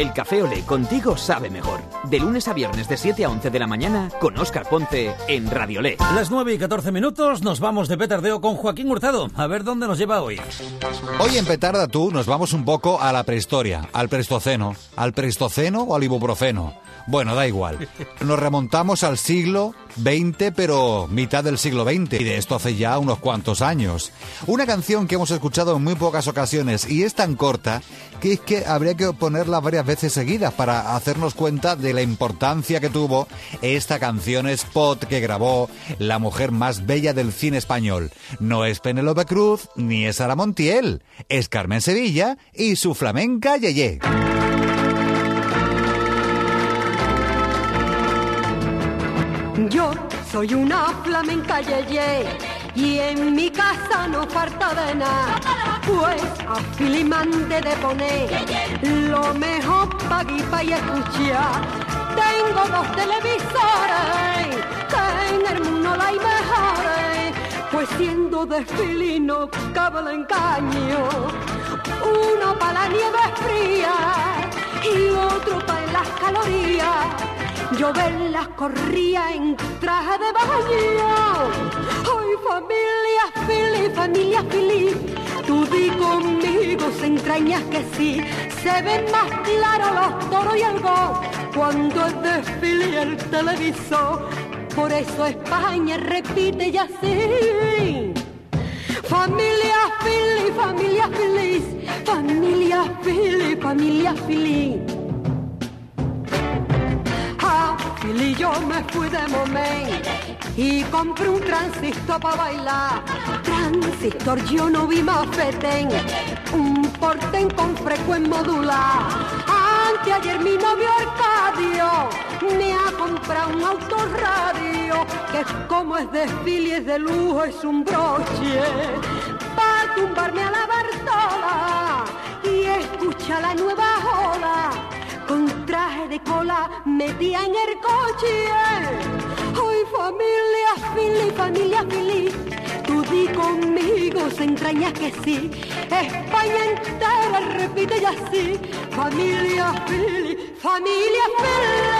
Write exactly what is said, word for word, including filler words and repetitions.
El café Olé contigo sabe mejor. De lunes a viernes de siete a once de la mañana con Óscar Ponce en Radio Olé. Las nueve y catorce minutos nos vamos de petardeo con Joaquín Hurtado. A ver dónde nos lleva hoy. Hoy en Petarda tú nos vamos un poco a la prehistoria, al Pleistoceno. ¿Al Pleistoceno o al Ibuprofeno? Bueno, da igual. Nos remontamos al siglo veinte, pero mitad del siglo veinte, y de esto hace ya unos cuantos años. Una canción que hemos escuchado en muy pocas ocasiones y es tan corta que es que habría que ponerla varias veces seguidas para hacernos cuenta de la importancia que tuvo esta canción spot que grabó la mujer más bella del cine español. No es Penélope Cruz ni es Sara Montiel, es Carmen Sevilla y su flamenca Yeye. Yo soy una flamenca yeye y en mi casa no falta de nada, pues a Fili mandé de poner lo mejor pa' guipa y escuchar. Tengo dos televisores que en el mundo la hay mejores, pues siendo de Fili no cabe el engaño. Uno pa' la nieve fría y otro pa' las calorías. Yo verlas corría en traje de baño. Hoy familia feliz, familia feliz. Tú di conmigo, se entrañas que sí. Se ven más claros los toros y el gol cuando es desfile el televisor. Por eso España repite y así. Familia feliz, familia feliz. Familia feliz, familia feliz. Y yo me fui de momento y compré un transistor para bailar. Transistor yo no vi más fetén, un portén con frecuencia modular. Anteayer mi novio Arcadio me ha comprado un autorradio que como es desfile es de lujo, es un broche para tumbarme a la Bartola y escucha la nueva ola. Con traje de cola metía en el coche. Hoy familia feliz, familia feliz. Tú di conmigo, se entrañas que sí. España entera repite y así. Familia feliz, familia feliz.